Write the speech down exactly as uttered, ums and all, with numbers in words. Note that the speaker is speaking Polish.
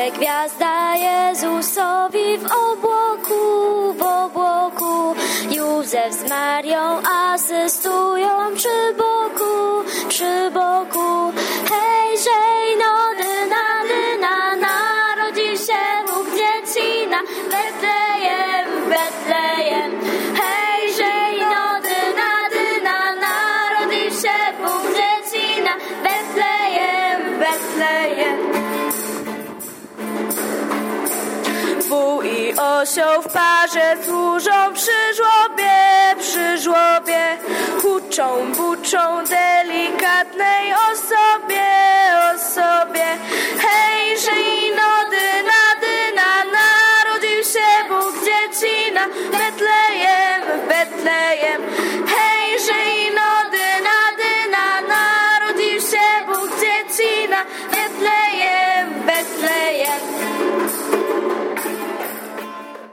że gwiazda Jezusowi w obłoku, w obłoku. Józef z Marią asystują przy boku, przy boku. Hej, żej, no dyna, dyna, narodził się Bóg dziecina, Betlejem, Betlejem. Hej, żej, no dyna, dyna, narodził się Bóg dziecina, Betlejem, Betlejem. Wół i osioł w parze służą przy żłobie, przy żłobie. Huczą, buczą delikatnej osobie, osobie. Hej, żejno, dyna, dyna, narodził się Bóg dziecina, Betlejem, Betlejem. Hej, żejno, dyna, dyna, narodził się Bóg dziecina, Betlejem.